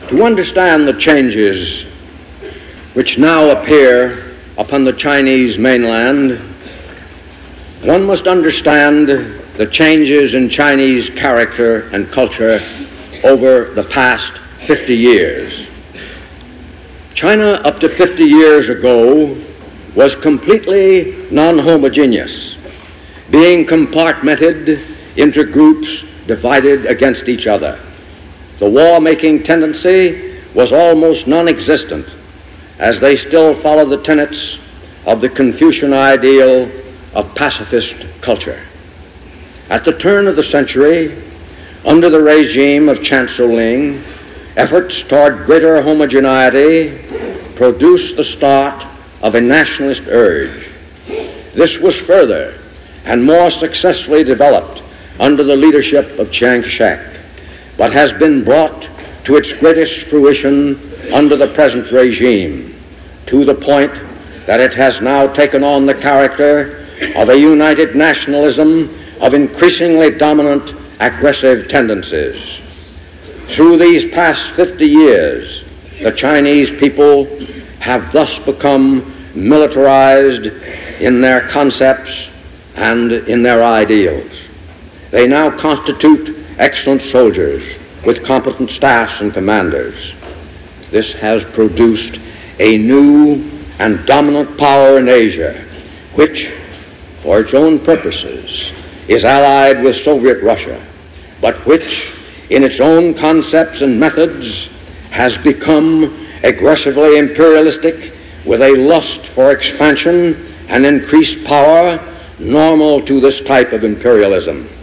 To understand the changes which now appear upon the Chinese mainland, one must understand the changes in Chinese character and culture over the past 50 years. China, up to 50 years ago, was completely non-homogeneous, being compartmented into groups divided against each other. The war-making tendency was almost non-existent, as they still follow the tenets of the Confucian ideal of pacifist culture. At the turn of the century, under the regime of Chancellor Ling, efforts toward greater homogeneity produced the start of a nationalist urge. This was further and more successfully developed under the leadership of Chiang Kai-shek, but has been brought to its greatest fruition under the present regime, to the point that it has now taken on the character of a united nationalism of increasingly dominant aggressive tendencies. Through these past 50 years, the Chinese people have thus become militarized in their concepts and in their ideals. They now constitute excellent soldiers with competent staffs and commanders. This has produced a new and dominant power in Asia, which, for its own purposes, is allied with Soviet Russia, but which, in its own concepts and methods, has become aggressively imperialistic with a lust for expansion and increased power normal to this type of imperialism.